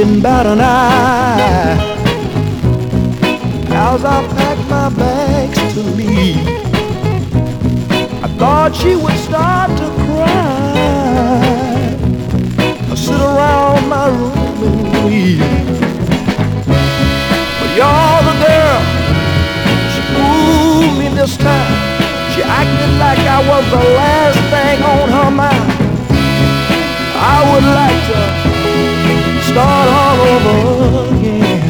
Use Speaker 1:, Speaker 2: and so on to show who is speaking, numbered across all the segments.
Speaker 1: didn't bat an eye as I packed my bags to leave. I thought she would start to cry, or sit around my room and weep. But you're the girl, she fooled me this time. She acted like I was the last thing on her mind. I would like to start all over again.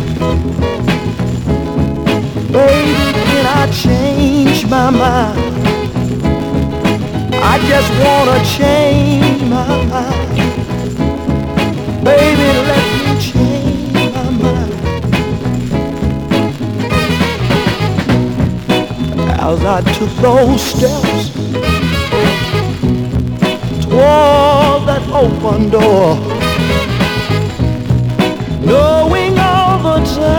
Speaker 1: Baby, can I change my mind? I just wanna change my mind. Baby, let me change my mind. As I took those steps toward that open door, knowing all the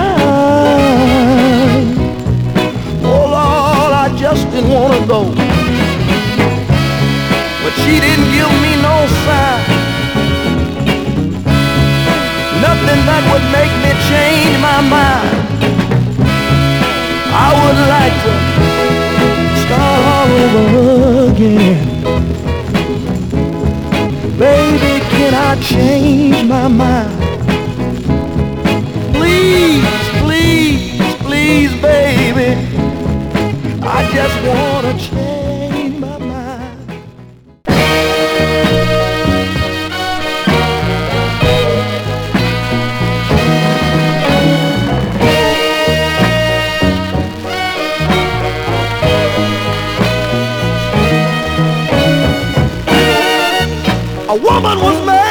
Speaker 1: time, oh Lord, I just didn't want to go. But she didn't give me no sign, nothing that would make me change my mind. I would like to start all over again. Baby, can I change my mind? Please, please, please, baby, I just wanna change my mind. A woman was made